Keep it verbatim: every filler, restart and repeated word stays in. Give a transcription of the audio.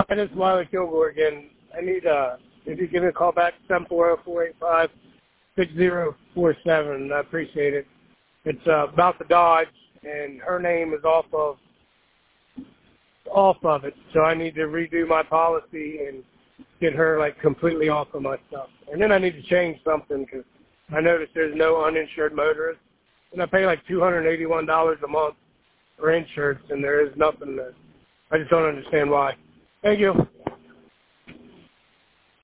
Hi, this is Wiley Kilgore again. I need, uh, if you give me a call back, seven four zero, four eight five, six zero four seven. I appreciate it. It's uh, about the Dodge, and her name is off of off of it, so I need to redo my policy and get her, like, completely off of my stuff. And then I need to change something because I noticed there's no uninsured motorist, and I pay like two hundred eighty-one dollars a month for insurance, and there is nothing there. I just don't understand why. Thank you.